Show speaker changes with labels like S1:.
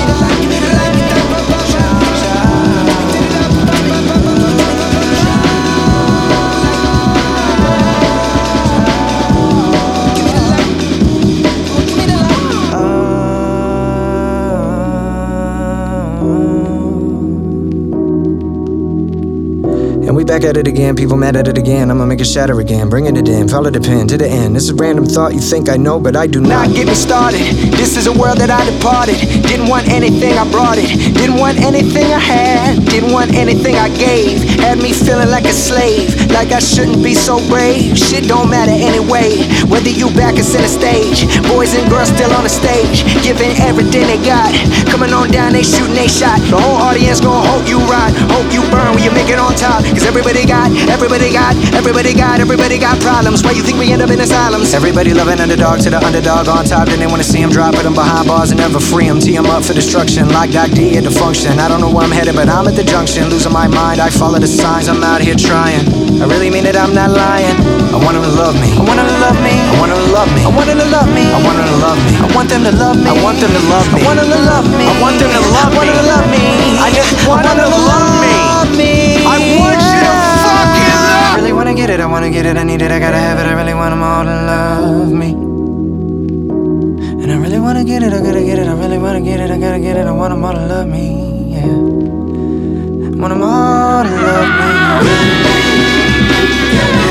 S1: And we back at it again, people mad at it again. I'ma make it shatter again, bringing it in, follow the pen to the end. This is a random thought you think I know, but I do not. Get me started, this is a world that I departed. Didn't want anything, I brought it. Didn't want anything I had, didn't want anything I gave. Had me feeling like a slave, like I shouldn't be so brave. Shit don't matter anyway, whether you back or center stage. Boys and girls still on the stage, giving everything they got. Coming on down, they shooting they shot. The whole audience gon' hope you ride, hope you burn when you make it on top. Cause everybody got problems. Why you think we end up in asylums? Everybody loving underdog to the underdog on top. Then they wanna see him drop, put him behind bars and never free him. Tee him up for destruction, like Doc D at the function. I don't know where I'm headed, but I'm at the junction. Losing my mind, I follow the signs, I'm out here trying. I really mean it, I'm not lying. I want them to love me, I want them to love me, I want them to love me, I want them to love me, I want them to love me, I want them to love me, I want them to love me, I want them to love me, I want them to love me, I want them to love me. I just want them to love me. I want you to fucking love me. I really wanna get it, I wanna get it, I need it, I gotta have it. I really want them all to love me. And I really wanna get it, I gotta get it, I really wanna get it, I gotta get it. I want them all to love me, yeah. I want them all to love me.